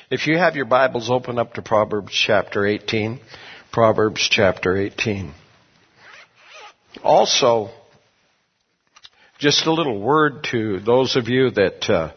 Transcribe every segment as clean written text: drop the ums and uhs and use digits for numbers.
If you have your Bibles, open up to Proverbs chapter 18. Proverbs chapter 18. Also, just a little word to those of you that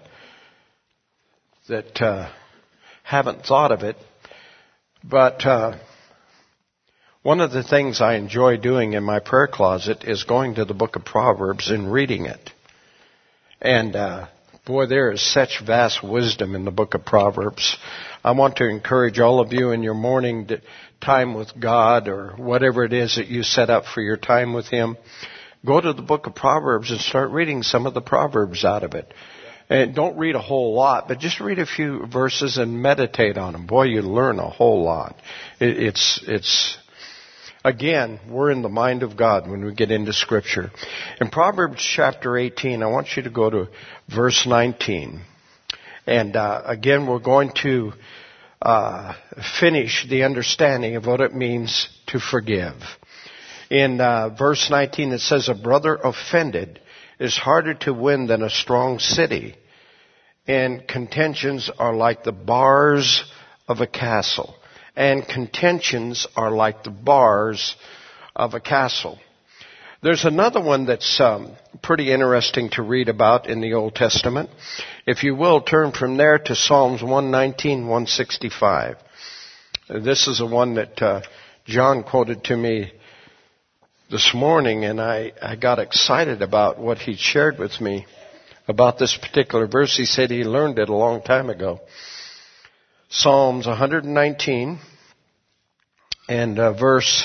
haven't thought of it. But one of the things I enjoy doing in my prayer closet is going to the book of Proverbs and reading it. And boy, there is such vast wisdom in the book of Proverbs. I want to encourage all of you in your morning time with God, or whatever it is that you set up for your time with Him, go to the book of Proverbs and start reading some of the Proverbs out of it. And don't read a whole lot, but just read a few verses and meditate on them. Boy, you learn a whole lot. It's again, we're in the mind of God when we get into Scripture. In Proverbs chapter 18, I want you to go to verse 19. And again, we're going to finish the understanding of what it means to forgive. In verse 19, it says, "A brother offended is harder to win than a strong city, and contentions are like the bars of a castle." And contentions are like the bars of a castle. There's another one that's pretty interesting to read about in the Old Testament. If you will, turn from there to Psalms 119, 165. This is the one that John quoted to me this morning, and I got excited about what he shared with me about this particular verse. He said he learned it a long time ago. Psalms 119 and verse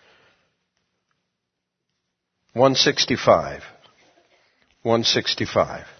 165. 165.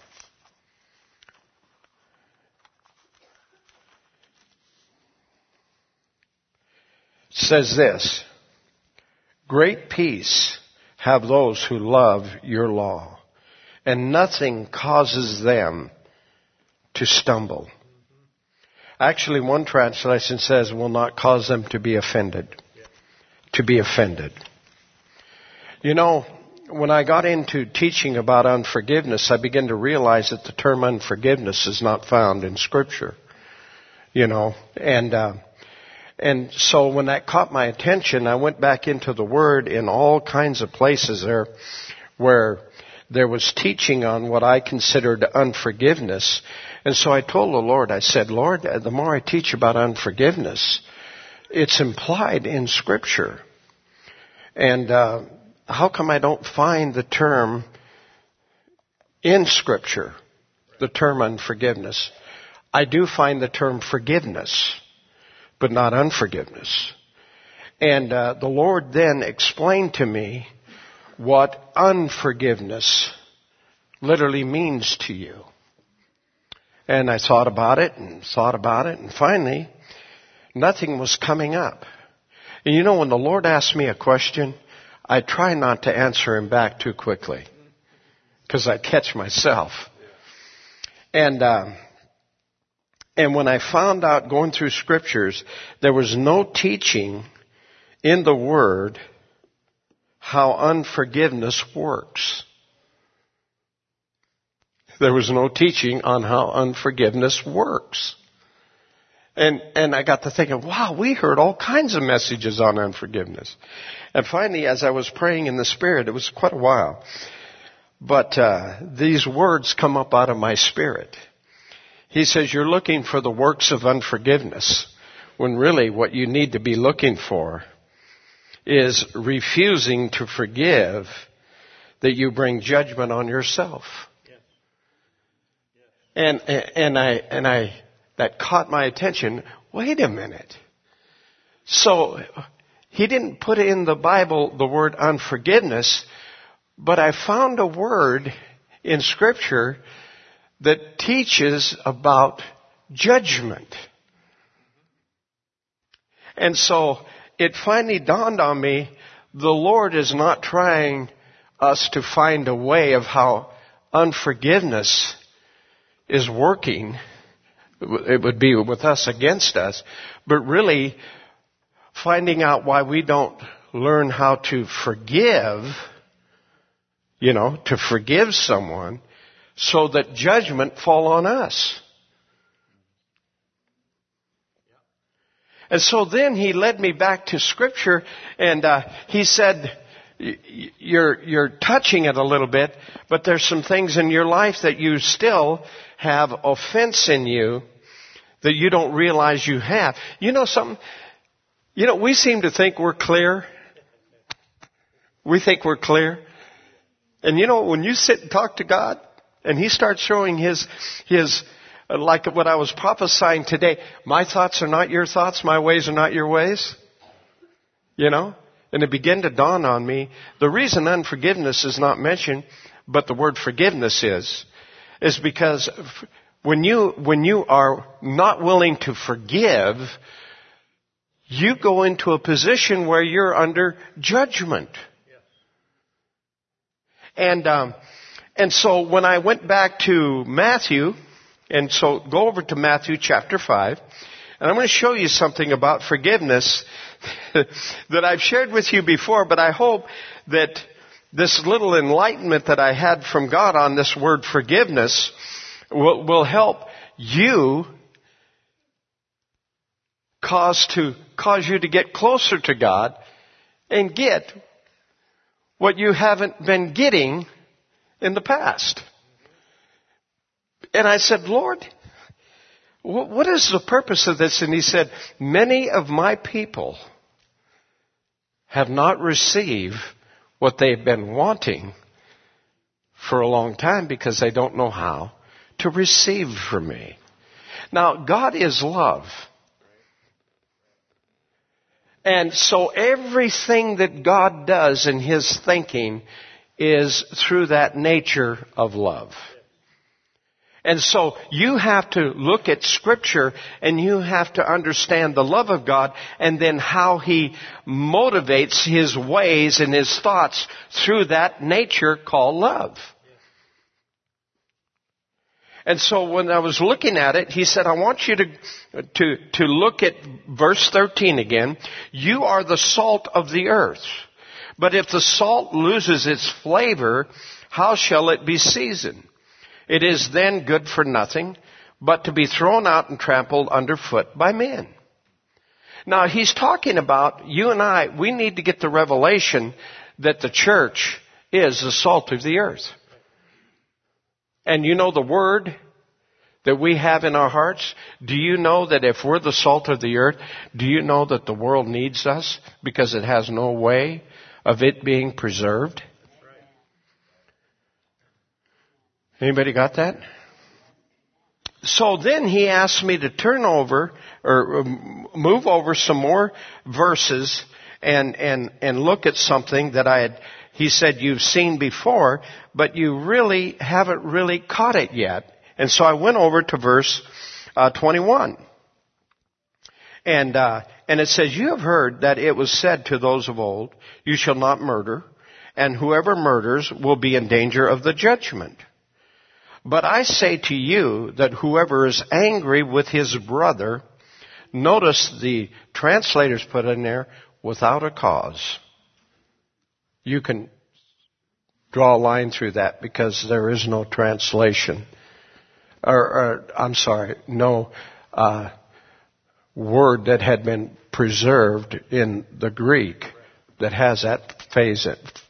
It says this: "Great peace have those who love your law, and nothing causes them to stumble." Actually, one translation says, "will not cause them to be offended." To be offended. You know, when I got into teaching about unforgiveness, I began to realize that the term unforgiveness is not found in Scripture. You know, and so when that caught my attention, I went back into the Word in all kinds of places there where there was teaching on what I considered unforgiveness. And so I told the Lord, I said, "Lord, the more I teach about unforgiveness, it's implied in Scripture. And how come I don't find the term in Scripture, the term unforgiveness? I do find the term forgiveness, but not unforgiveness." And the Lord then explained to me what unforgiveness literally means to you. And I thought about it, and finally, nothing was coming up. And you know, when the Lord asks me a question, I try not to answer Him back too quickly, because I catch myself. And when I found out going through Scriptures, there was no teaching in the Word how unforgiveness works. There was no teaching on how unforgiveness works. And I got to thinking, wow, we heard all kinds of messages on unforgiveness. And finally, as I was praying in the Spirit, it was quite a while, but these words come up out of my spirit. He says, "You're looking for the works of unforgiveness," when really what you need to be looking for is refusing to forgive, that you bring judgment on yourself. And that caught my attention. Wait a minute. So he didn't put in the Bible the word unforgiveness, but I found a word in Scripture that teaches about judgment. And so it finally dawned on me, the Lord is not trying us to find a way of how unforgiveness is working. It would be with us against us, but really finding out why we don't learn how to forgive, to forgive someone, so that judgment fall on us. And so then he led me back to Scripture, and he said, you're touching it a little bit, but there's some things in your life that you still have offense in you that you don't realize you have. You know something? You know, we seem to think we're clear. We think we're clear. And you know, when you sit and talk to God, and He starts showing His, like what I was prophesying today, my thoughts are not your thoughts, my ways are not your ways. You know? And it began to dawn on me, the reason unforgiveness is not mentioned, but the word forgiveness is because when you are not willing to forgive, you go into a position where you're under judgment. And so when I went back to Matthew, and so go over to Matthew chapter 5, and I'm going to show you something about forgiveness that I've shared with you before, but I hope that this little enlightenment that I had from God on this word forgiveness will help you cause you to get closer to God and get what you haven't been getting in the past. And I said, Lord, what is the purpose of this? And He said, many of my people have not received what they've been wanting for a long time because they don't know how to receive from me. Now, God is love. And so everything that God does in His thinking is through that nature of love. And so you have to look at Scripture and you have to understand the love of God and then how He motivates His ways and His thoughts through that nature called love. And so when I was looking at it, He said, I want you to look at verse 13 again. You are the salt of the earth. But if the salt loses its flavor, how shall it be seasoned? It is then good for nothing, but to be thrown out and trampled underfoot by men. Now, He's talking about you and I, we need to get the revelation that the church is the salt of the earth. And you know the word that we have in our hearts? Do you know that if we're the salt of the earth, do you know that the world needs us because it has no way of it being preserved? Anybody got that? So then He asked me to turn over or move over some more verses and look at something that He said you've seen before, but you really haven't really caught it yet. And so I went over to verse 21. And it says, you have heard that it was said to those of old, you shall not murder, and whoever murders will be in danger of the judgment. But I say to you that whoever is angry with his brother, notice the translators put in there, without a cause. You can draw a line through that because there is no translation. No word that had been preserved in the Greek that has that phase,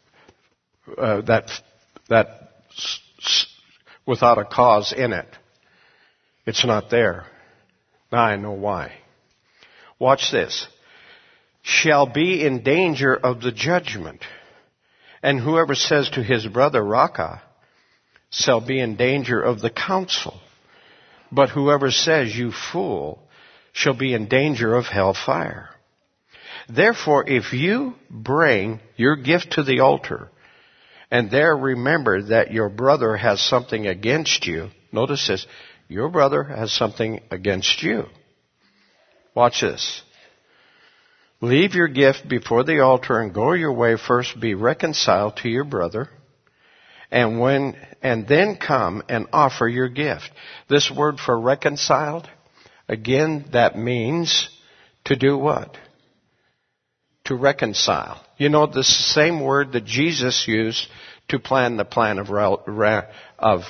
without a cause in it. It's not there. Now I know why. Watch this. Shall be in danger of the judgment. And whoever says to his brother, Raca, shall be in danger of the council. But whoever says, you fool, shall be in danger of hellfire. Therefore, if you bring your gift to the altar, and there remember that your brother has something against you. Notice this. Your brother has something against you. Watch this. Leave your gift before the altar and go your way. First be reconciled to your brother. And then come and offer your gift. This word for reconciled, again, that means to do what? To reconcile. You know, this same word that Jesus used to plan the plan of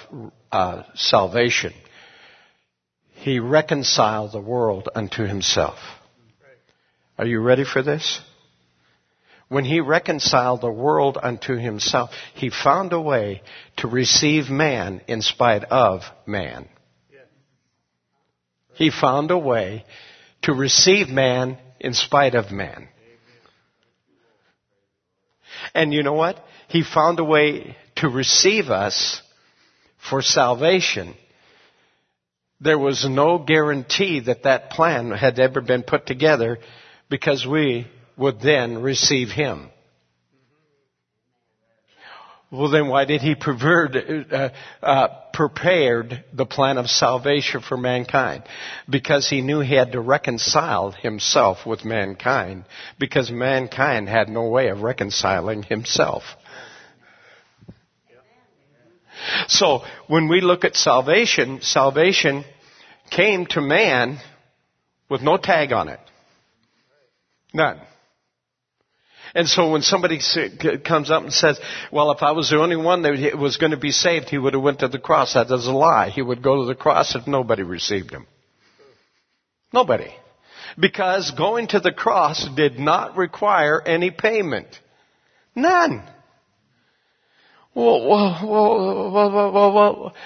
salvation. He reconciled the world unto Himself. Are you ready for this? When he reconciled the world unto himself, he found a way to receive man in spite of man. He found a way to receive man in spite of man. And you know what? He found a way to receive us for salvation. There was no guarantee that that plan had ever been put together, because we would then receive him. Well, then why did he prepared the plan of salvation for mankind? Because he knew he had to reconcile himself with mankind, because mankind had no way of reconciling himself. So when we look at salvation, salvation came to man with no tag on it. None. And so when somebody comes up and says, well, if I was the only one that was going to be saved, he would have went to the cross. That is a lie. He would go to the cross if nobody received him. Nobody. Because going to the cross did not require any payment. None. Well,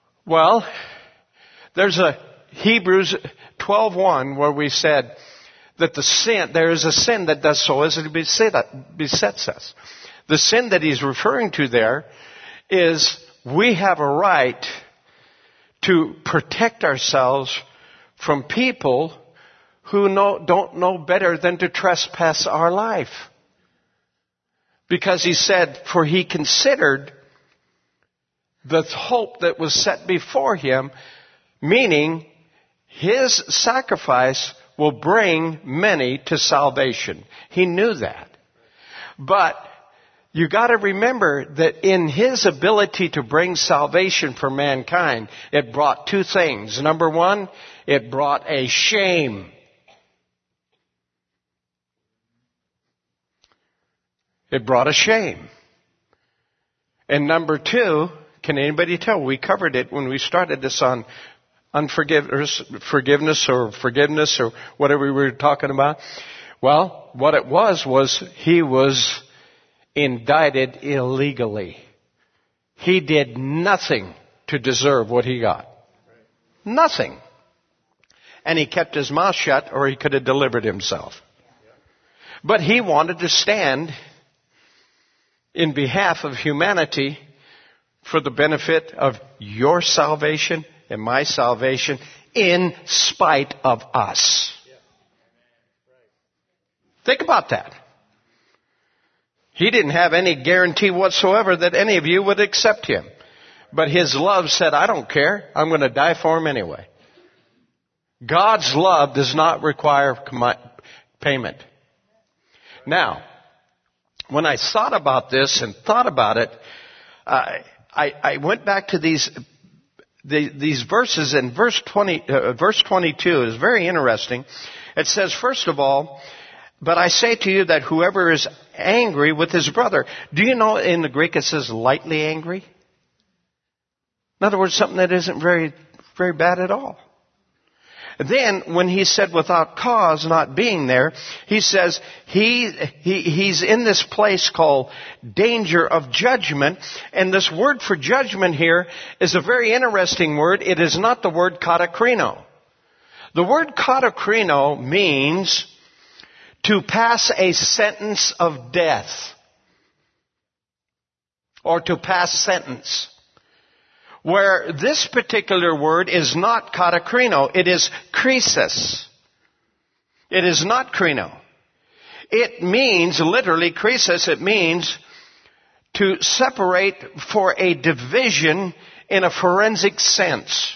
there's a Hebrews 12:1 where we said that there is a sin that does so as it besets us. The sin that he's referring to there is we have a right to protect ourselves from people who don't know better than to trespass our life. Because he said, for he considered the hope that was set before him, meaning his sacrifice will bring many to salvation. He knew that. But you got to remember that in his ability to bring salvation for mankind, it brought two things. Number one, it brought a shame. It brought a shame. And number two, can anybody tell? We covered it when we started this on forgiveness or whatever we were talking about. Well, what it was he was indicted illegally. He did nothing to deserve what he got. Nothing. And he kept his mouth shut, or he could have delivered himself. But he wanted to stand in behalf of humanity for the benefit of your salvation and my salvation in spite of us. Think about that. He didn't have any guarantee whatsoever that any of you would accept him. But his love said, I don't care. I'm going to die for him anyway. God's love does not require payment. Now, when I thought about this and thought about it, I went back to these verses, and verse 22 is very interesting. It says, first of all, but I say to you that whoever is angry with his brother, do you know in the Greek it says lightly angry? In other words, something that isn't very, very bad at all. Then, when he said without cause not being there, he says he's in this place called danger of judgment. And this word for judgment here is a very interesting word. It is not the word katakrino. The word katakrino means to pass a sentence of death, or to pass sentence. Where this particular word is not katakrino, it is krisis. It is not krino. It means, literally, krisis, it means to separate for a division in a forensic sense.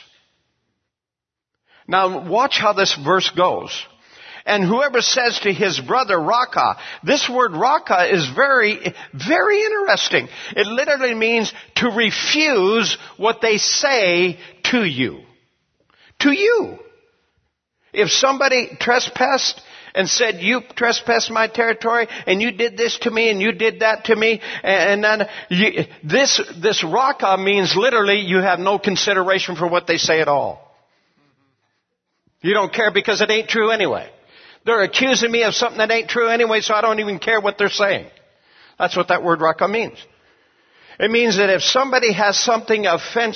Now, watch how this verse goes. And whoever says to his brother, Raka, this word Raka is very, very interesting. It literally means to refuse what they say to you. To you. If somebody trespassed and said, you trespassed my territory, and you did this to me, and you did that to me, and then this Raka means literally you have no consideration for what they say at all. You don't care because it ain't true anyway. They're accusing me of something that ain't true anyway, so I don't even care what they're saying. That's what that word raka means. It means that if somebody has something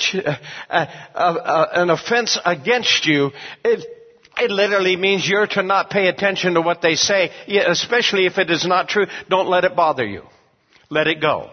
an offense against you, it literally means you're to not pay attention to what they say, especially if it is not true. Don't let it bother you. Let it go.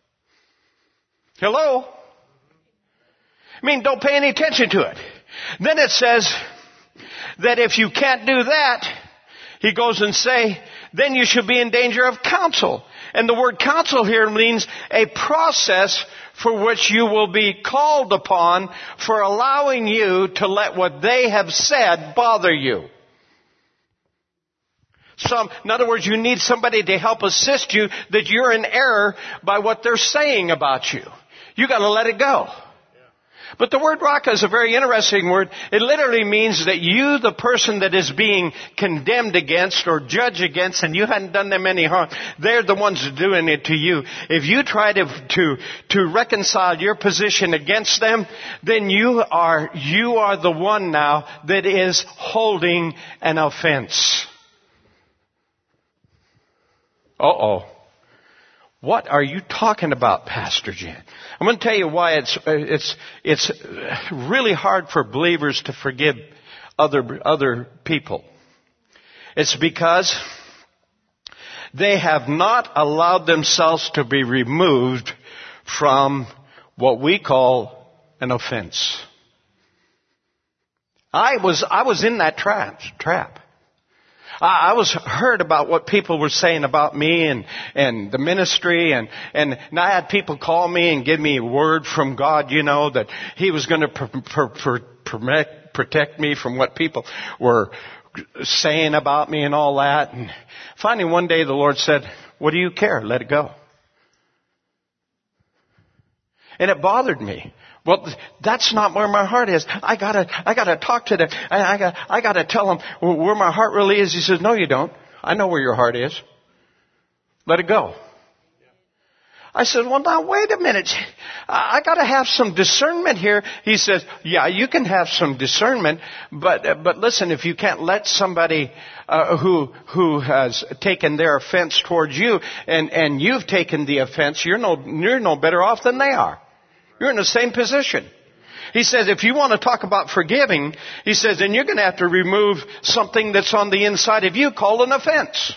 Hello? I mean, don't pay any attention to it. Then it says that if you can't do that, he goes and say, then you should be in danger of counsel. And the word counsel here means a process for which you will be called upon for allowing you to let what they have said bother you. In other words, you need somebody to help assist you that you're in error by what they're saying about you. You got to let it go. But the word raka is a very interesting word. It literally means that you, the person that is being condemned against or judged against, and you hadn't done them any harm, they're the ones doing it to you. If you try to reconcile your position against them, then you are the one now that is holding an offense. Uh-oh. What are you talking about, Pastor Jan? I'm going to tell you why it's really hard for believers to forgive other people. It's because they have not allowed themselves to be removed from what we call an offense. I was in that trap. I was heard about what people were saying about me and the ministry and I had people call me and give me a word from God, that He was going to protect me from what people were saying about me and all that. And finally one day the Lord said, what do you care? Let it go. And it bothered me. Well, that's not where my heart is. I gotta talk to them. I gotta tell them where my heart really is. He says, no, you don't. I know where your heart is. Let it go. I said, well, now, wait a minute. I gotta have some discernment here. He says, yeah, you can have some discernment, but listen, if you can't let somebody, who has taken their offense towards you and you've taken the offense, you're no better off than they are. You're in the same position. He says, if you want to talk about forgiving, he says, then you're going to have to remove something that's on the inside of you called an offense.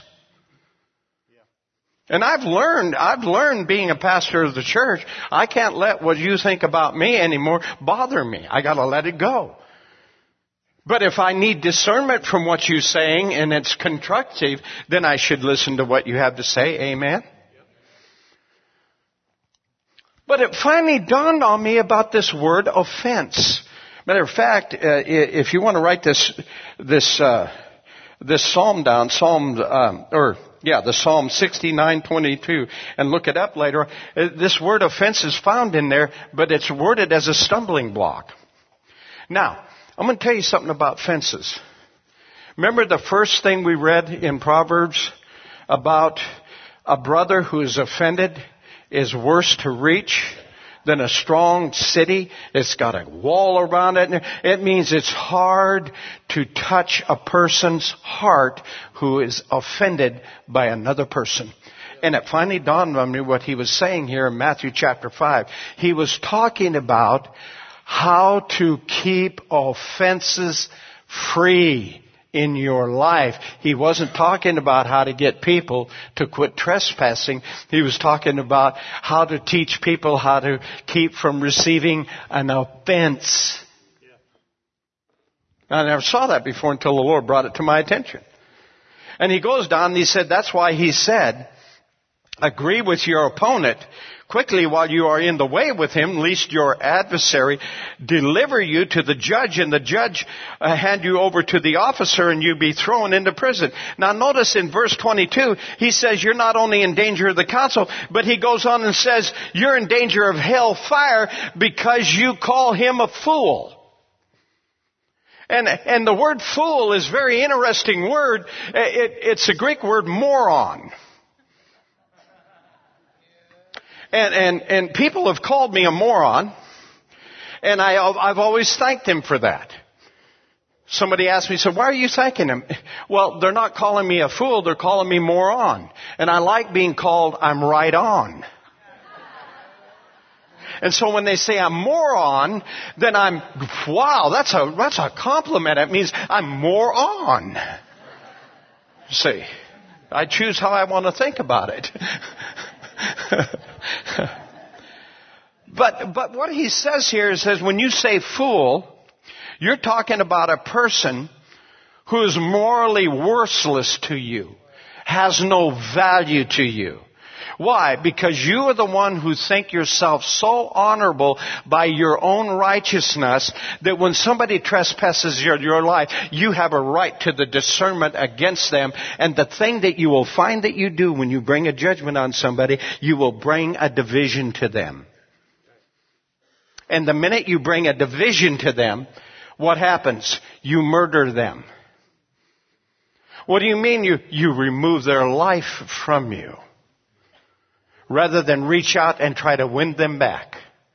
And I've learned being a pastor of the church, I can't let what you think about me anymore bother me. I got to let it go. But if I need discernment from what you're saying and it's constructive, then I should listen to what you have to say. Amen. But it finally dawned on me about this word offense. Matter of fact, if you want to write this psalm down, the Psalm 69:22, and look it up later. This word offense is found in there, but it's worded as a stumbling block. Now, I'm going to tell you something about fences. Remember the first thing we read in Proverbs about a brother who is offended is worse to reach than a strong city. It's got a wall around it. It means it's hard to touch a person's heart who is offended by another person. And it finally dawned on me what he was saying here in Matthew chapter 5. He was talking about how to keep offenses free in your life. He wasn't talking about how to get people to quit trespassing. He was talking about how to teach people how to keep from receiving an offense. I never saw that before until the Lord brought it to my attention. And he goes down and he said, that's why he said, agree with your opponent quickly while you are in the way with him, lest your adversary deliver you to the judge, and the judge hand you over to the officer, and you be thrown into prison. Now notice in verse 22, he says you're not only in danger of the council, but he goes on and says you're in danger of hell fire because you call him a fool. And the word fool is a very interesting word. It's a Greek word moron. And people have called me a moron, and I've always thanked them for that. Somebody asked me, so why are you thanking him? Well, they're not calling me a fool, they're calling me moron. And I like being called I'm right on. And so when they say I'm moron, then I'm, wow, that's a compliment. It means I'm more on. See, I choose how I want to think about it. But what he says here is when you say fool, you're talking about a person who is morally worthless to you, has no value to you. Why? Because you are the one who think yourself so honorable by your own righteousness that when somebody trespasses your life, you have a right to the discernment against them. And the thing that you will find that you do when you bring a judgment on somebody, you will bring a division to them. And the minute you bring a division to them, what happens? You murder them. What do you mean you remove their life from you? Rather than reach out and try to win them back.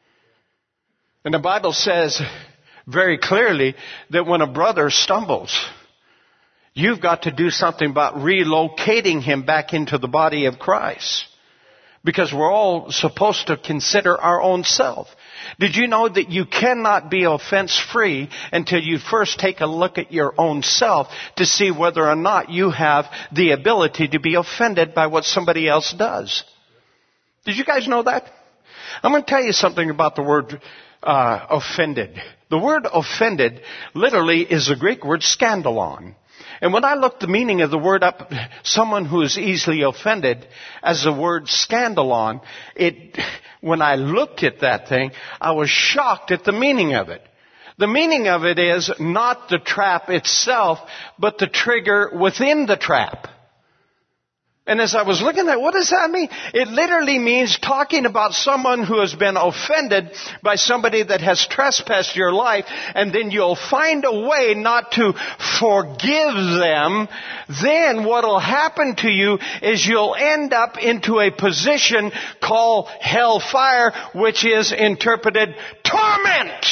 And the Bible says very clearly that when a brother stumbles, you've got to do something about relocating him back into the body of Christ. Because we're all supposed to consider our own self. Did you know that you cannot be offense-free until you first take a look at your own self to see whether or not you have the ability to be offended by what somebody else does? Did you guys know that? I'm going to tell you something about the word offended. The word offended literally is the Greek word scandalon. And when I looked the meaning of the word up, someone who is easily offended, as the word scandalon, when I looked at that thing, I was shocked at the meaning of it. The meaning of it is not the trap itself, but the trigger within the trap. And as I was looking at, what does that mean? It literally means talking about someone who has been offended by somebody that has trespassed your life, and then you'll find a way not to forgive them. Then what will happen to you is you'll end up into a position called hellfire, which is interpreted torment.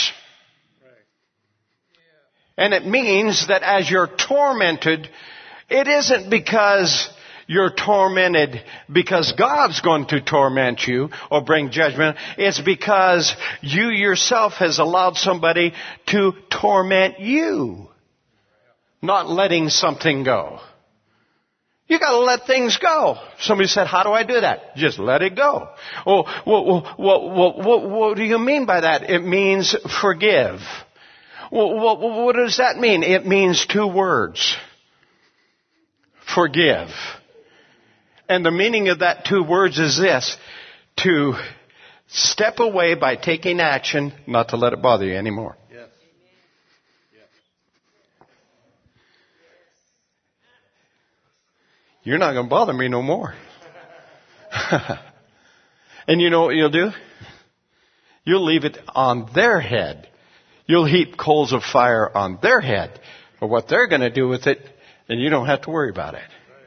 And it means that as you're tormented, it isn't because you're tormented because God's going to torment you or bring judgment. It's because you yourself has allowed somebody to torment you. Not letting something go. You got to let things go. Somebody said, how do I do that? Just let it go. Oh, what do you mean by that? It means forgive. What does that mean? It means two words. Forgive. And the meaning of that two words is this: to step away by taking action, not to let it bother you anymore. Yes. Yes. You're not going to bother me no more. And you know what you'll do? You'll leave it on their head. You'll heap coals of fire on their head for what they're going to do with it, and you don't have to worry about it.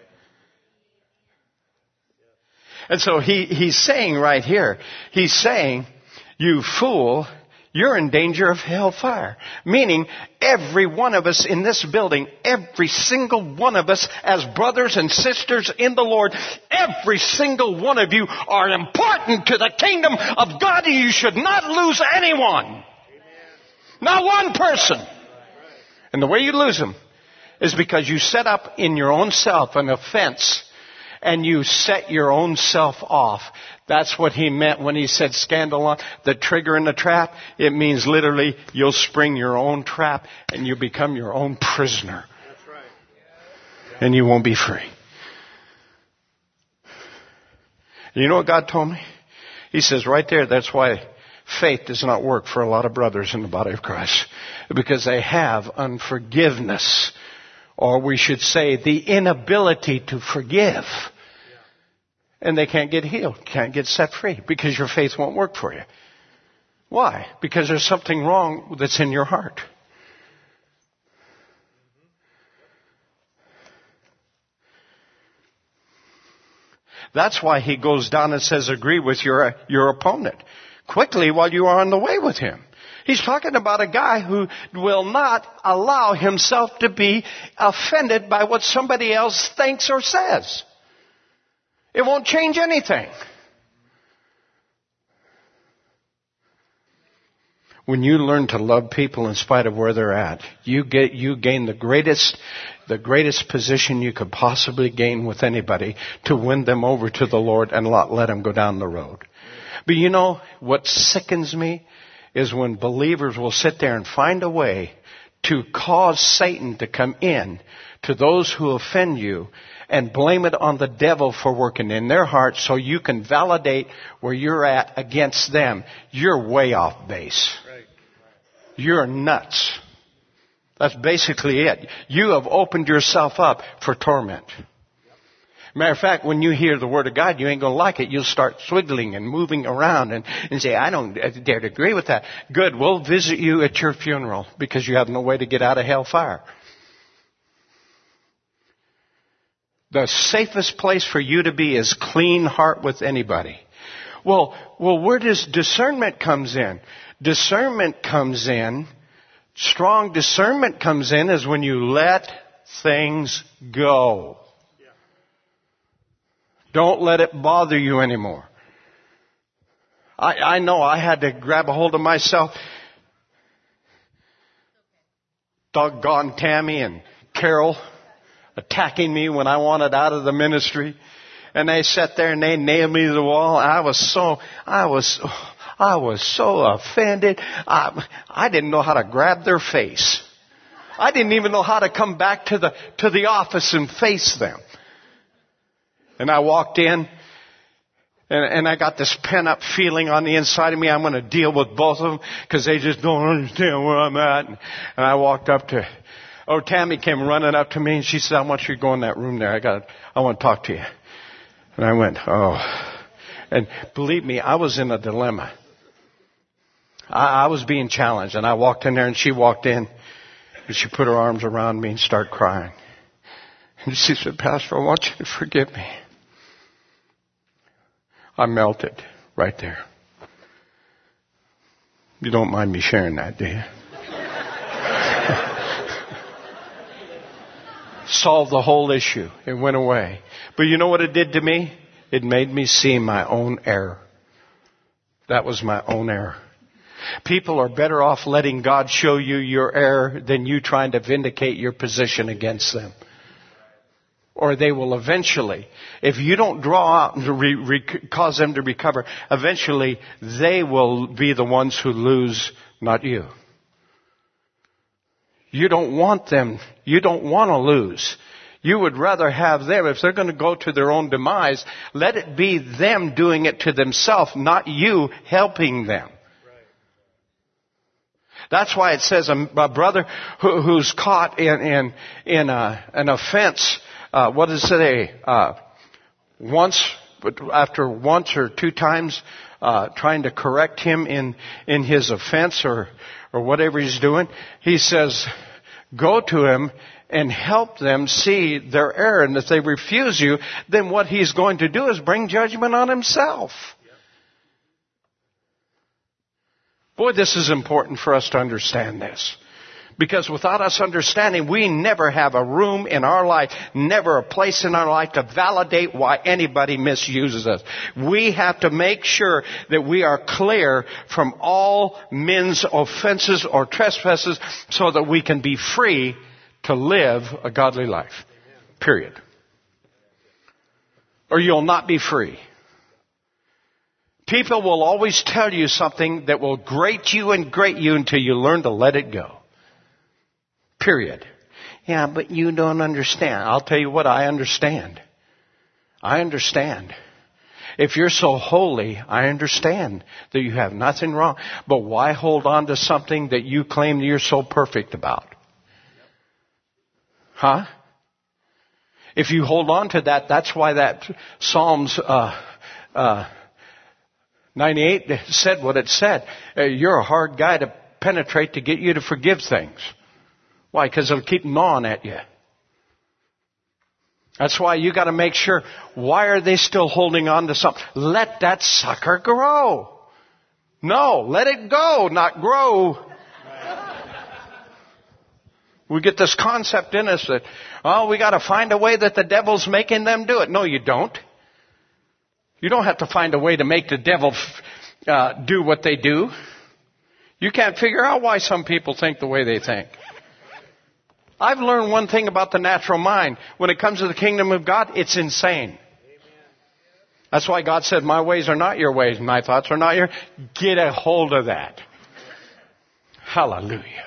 And so he's saying right here, he's saying, you fool, you're in danger of hellfire. Meaning, every one of us in this building, every single one of us as brothers and sisters in the Lord, every single one of you are important to the kingdom of God, and you should not lose anyone. Amen. Not one person. And the way you lose them is because you set up in your own self an offense. And you set your own self off. That's what he meant when he said scandalon, the trigger in the trap. It means literally you'll spring your own trap and you become your own prisoner. That's right. And you won't be free. And you know what God told me? He says right there, that's why faith does not work for a lot of brothers in the body of Christ. Because they have unforgiveness. Or we should say the inability to forgive. And they can't get healed, can't get set free, because your faith won't work for you. Why? Because there's something wrong that's in your heart. That's why he goes down and says, agree with your opponent quickly while you are on the way with him. He's talking about a guy who will not allow himself to be offended by what somebody else thinks or says. It won't change anything. When you learn to love people in spite of where they're at, you gain the greatest position you could possibly gain with anybody to win them over to the Lord and not let them go down the road. But you know what sickens me is when believers will sit there and find a way to cause Satan to come in to those who offend you and blame it on the devil for working in their hearts so you can validate where you're at against them. You're way off base. You're nuts. That's basically it. You have opened yourself up for torment. Matter of fact, when you hear the Word of God, you ain't going to like it. You'll start swiggling and moving around and say, I don't dare to agree with that. Good, we'll visit you at your funeral because you have no way to get out of hellfire. The safest place for you to be is clean heart with anybody. Well, where does discernment comes in? Discernment comes in, strong discernment comes in is when you let things go. Don't let it bother you anymore. I know I had to grab a hold of myself. Doggone Tammy and Carol attacking me when I wanted out of the ministry. And they sat there and they nailed me to the wall. I was so offended. I didn't know how to grab their face. I didn't even know how to come back to the office and face them. And I walked in and I got this pent-up feeling on the inside of me. I'm going to deal with both of them because they just don't understand where I'm at. And I walked up to, Tammy came running up to me and she said, I want you to go in that room there. I want to talk to you. And I went, And believe me, I was in a dilemma. I was being challenged, and I walked in there, and she walked in, and she put her arms around me and started crying. And she said, Pastor, I want you to forgive me. I melted right there. You don't mind me sharing that, do you? Solved the whole issue. It went away. But you know what it did to me? It made me see my own error. That was my own error. People are better off letting God show you your error than you trying to vindicate your position against them. Or they will eventually, if you don't draw out and cause them to recover, eventually they will be the ones who lose, not you. You don't want them. You don't want to lose. You would rather have them, if they're going to go to their own demise, let it be them doing it to themselves, not you helping them. That's why it says a brother who's caught in an offense, what does it say? After once or two times trying to correct him in his offense or whatever he's doing, he says, go to him and help them see their error. And if they refuse you, then what he's going to do is bring judgment on himself. Boy, this is important for us to understand this. Because without us understanding, we never have a room in our life, never a place in our life to validate why anybody misuses us. We have to make sure that we are clear from all men's offenses or trespasses so that we can be free to live a godly life. Period. Or you'll not be free. People will always tell you something that will grate you until you learn to let it go. Period. Yeah, but you don't understand. I'll tell you what, I understand. I understand. If you're so holy, I understand that you have nothing wrong. But why hold on to something that you claim you're so perfect about? Huh? If you hold on to that, that's why that Psalms 98 said what it said. You're a hard guy to penetrate to get you to forgive things. Why? Because it'll keep gnawing at you. That's why you got to make sure, why are they still holding on to something? Let that sucker grow. No, let it go, not grow. We get this concept in us that, oh, we got to find a way that the devil's making them do it. No, you don't. You don't have to find a way to make the devil do what they do. You can't figure out why some people think the way they think. I've learned one thing about the natural mind. When it comes to the kingdom of God, it's insane. That's why God said, my ways are not your ways, my thoughts are not your. Get a hold of that. Hallelujah.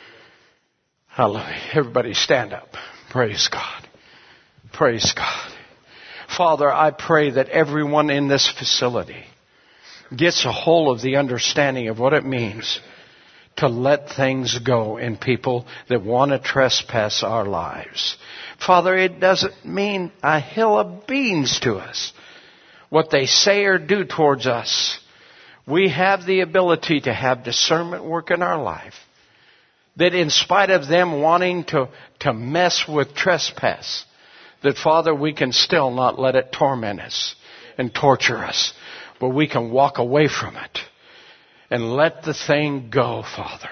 Hallelujah. Everybody stand up. Praise God. Praise God. Father, I pray that everyone in this facility gets a hold of the understanding of what it means to let things go in people that want to trespass our lives. Father, it doesn't mean a hill of beans to us what they say or do towards us. We have the ability to have discernment work in our life. That in spite of them wanting to mess with trespass, that, Father, we can still not let it torment us and torture us, but we can walk away from it and let the thing go, Father,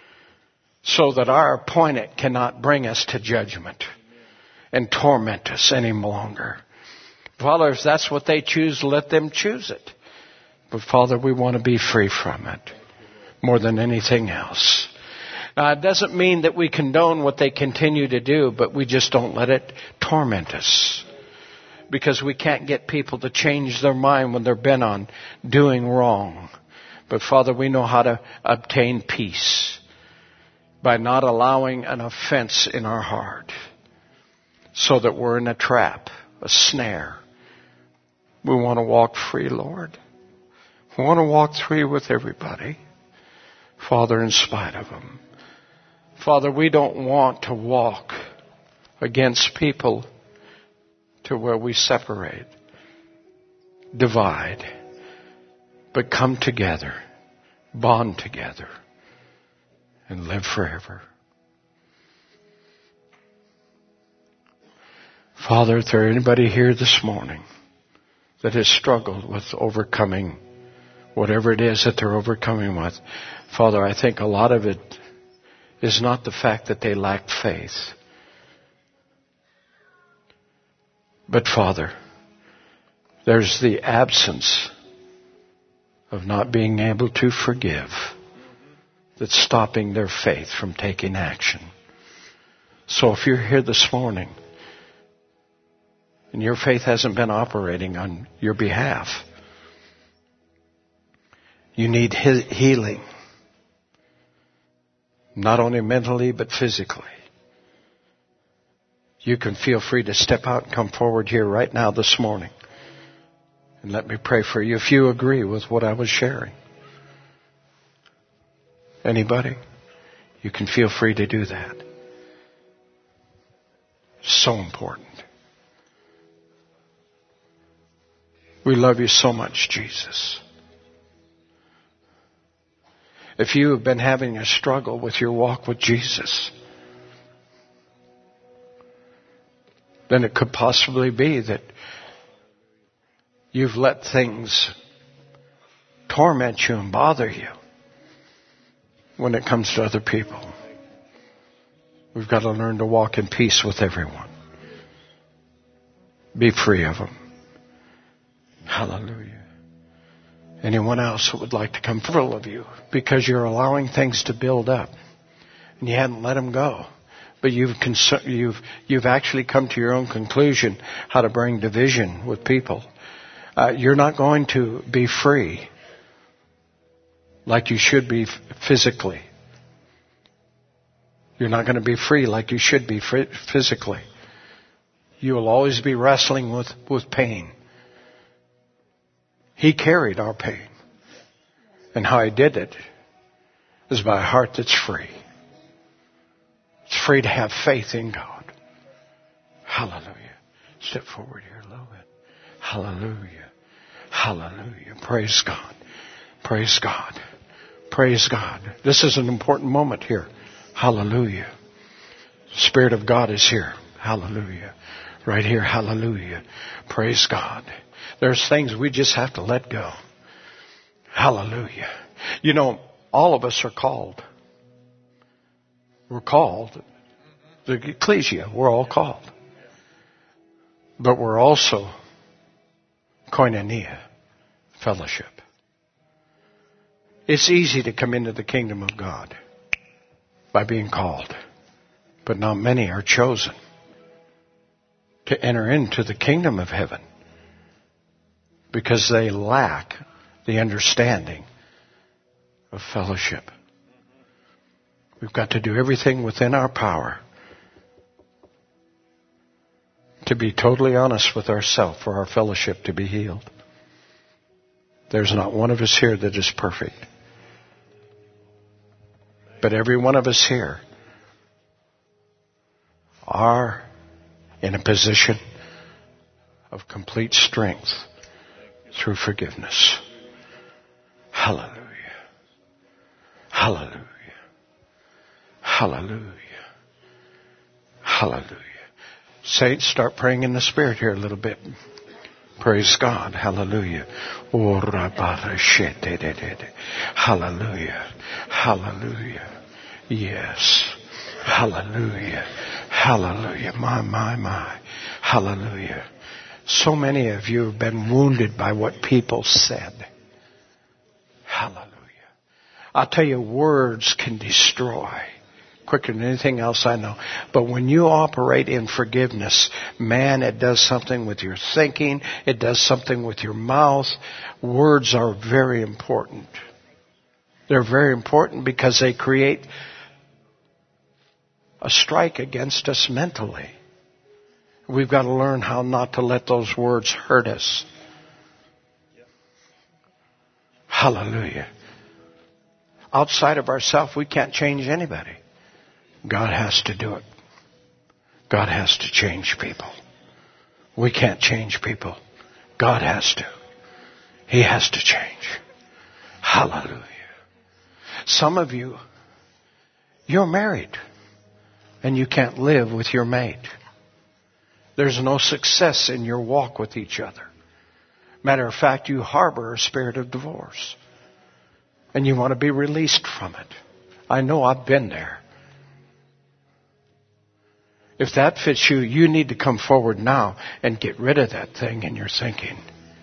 so that our opponent cannot bring us to judgment and torment us any longer. Father, if that's what they choose, let them choose it. But, Father, we want to be free from it more than anything else. Now, it doesn't mean that we condone what they continue to do, but we just don't let it torment us. Because we can't get people to change their mind when they're bent on doing wrong. But, Father, we know how to obtain peace by not allowing an offense in our heart so that we're in a trap, a snare. We want to walk free, Lord. We want to walk free with everybody, Father, in spite of them. Father, we don't want to walk against people to where we separate, divide, but come together, bond together, and live forever. Father, if there anybody here this morning that has struggled with overcoming whatever it is that they're overcoming with, Father, I think a lot of it is not the fact that they lack faith. But, Father, there's the absence of not being able to forgive that's stopping their faith from taking action. So if you're here this morning and your faith hasn't been operating on your behalf, you need healing. Not only mentally, but physically. You can feel free to step out and come forward here right now this morning. And let me pray for you if you agree with what I was sharing. Anybody? You can feel free to do that. So important. We love you so much, Jesus. If you have been having a struggle with your walk with Jesus, then it could possibly be that you've let things torment you and bother you when it comes to other people. We've got to learn to walk in peace with everyone. Be free of them. Hallelujah. Anyone else who would like to come full of you because you're allowing things to build up and you haven't let them go, but you've actually come to your own conclusion how to bring division with people. You're not going to be free like you should be physically. You're not going to be free like you should be physically. You will always be wrestling with pain. He carried our pain. And how He did it is by a heart that's free. It's free to have faith in God. Hallelujah. Step forward here a little bit. Hallelujah. Hallelujah. Praise God. Praise God. Praise God. This is an important moment here. Hallelujah. The Spirit of God is here. Hallelujah. Right here. Hallelujah. Praise God. There's things we just have to let go. Hallelujah. You know, all of us are called. We're called. The ecclesia, we're all called. But we're also koinonia, fellowship. It's easy to come into the kingdom of God by being called. But not many are chosen to enter into the kingdom of heaven because they lack the understanding of fellowship. We've got to do everything within our power to be totally honest with ourselves for our fellowship to be healed. There's not one of us here that is perfect. But every one of us here are in a position of complete strength through forgiveness. Hallelujah. Hallelujah. Hallelujah. Hallelujah. Saints, start praying in the Spirit here a little bit. Praise God. Hallelujah. Hallelujah. Hallelujah. Yes. Hallelujah. Hallelujah. My. Hallelujah. So many of you have been wounded by what people said. Hallelujah. I'll tell you, words can destroy quicker than anything else I know. But when you operate in forgiveness, man, it does something with your thinking. It does something with your mouth. Words are very important. They're very important because they create a strike against us mentally. We've got to learn how not to let those words hurt us. Hallelujah. Outside of ourselves, we can't change anybody. God has to do it. God has to change people. We can't change people. God has to. He has to change. Hallelujah. Some of you, you're married and you can't live with your mate. There's no success in your walk with each other. Matter of fact, you harbor a spirit of divorce. And you want to be released from it. I know, I've been there. If that fits you, you need to come forward now and get rid of that thing in your thinking.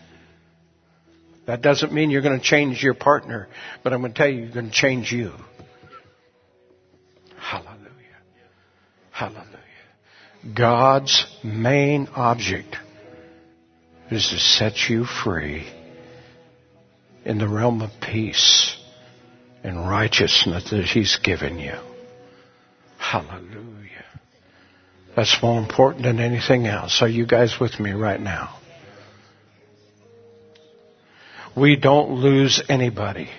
That doesn't mean you're going to change your partner, but I'm going to tell you, you're going to change you. Hallelujah. Hallelujah. God's main object is to set you free in the realm of peace and righteousness that He's given you. Hallelujah. That's more important than anything else. Are you guys with me right now? We don't lose anybody.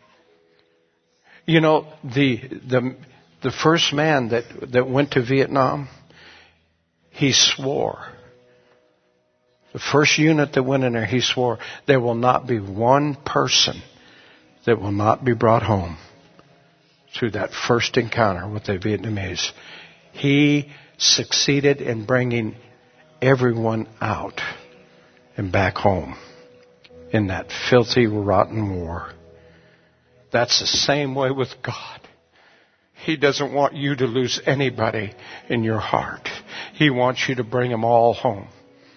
You know, the first man that went to Vietnam, he swore. The first unit that went in there, he swore, there will not be one person that will not be brought home through that first encounter with the Vietnamese. He succeeded in bringing everyone out and back home in that filthy, rotten war. That's the same way with God. He doesn't want you to lose anybody in your heart. He wants you to bring them all home.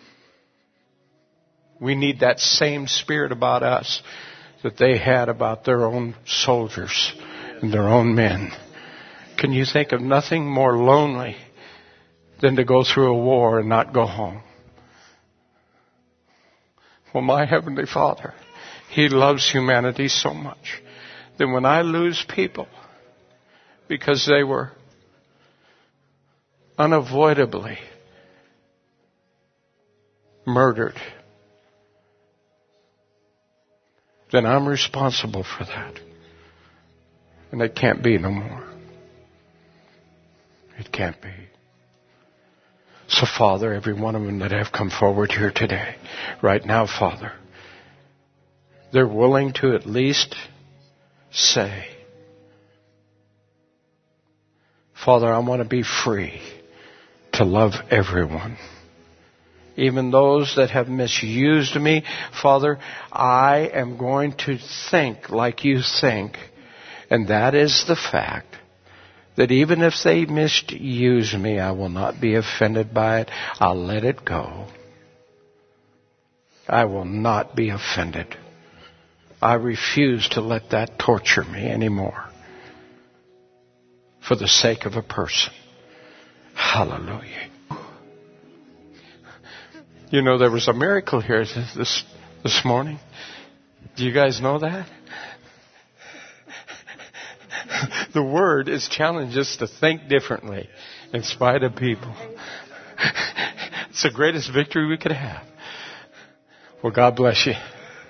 We need that same spirit about us that they had about their own soldiers and their own men. Can you think of nothing more lonely than to go through a war and not go home? Well, my Heavenly Father, He loves humanity so much that when I lose people because they were unavoidably murdered, then I'm responsible for that. And it can't be no more. It can't be. So, Father, every one of them that have come forward here today, right now, Father, they're willing to at least say, Father, I want to be free to love everyone even those that have misused me. Father, I am going to think like you think. And that is the fact that even if they misuse me, I will not be offended by it. I'll let it go. I will not be offended. I refuse to let that torture me anymore for the sake of a person. Hallelujah. You know, there was a miracle here this morning. Do you guys know that? The Word is challenging us to think differently in spite of people. It's the greatest victory we could have. Well, God bless you.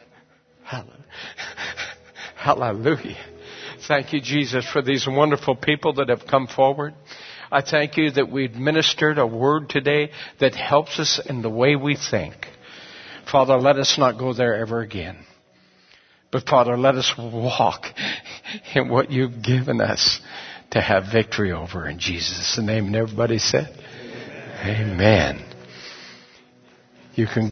Hallelujah. Thank you, Jesus, for these wonderful people that have come forward. I thank you that we've ministered a word today that helps us in the way we think. Father, let us not go there ever again. But Father, let us walk in what you've given us to have victory over in Jesus' name. And everybody said, Amen. You can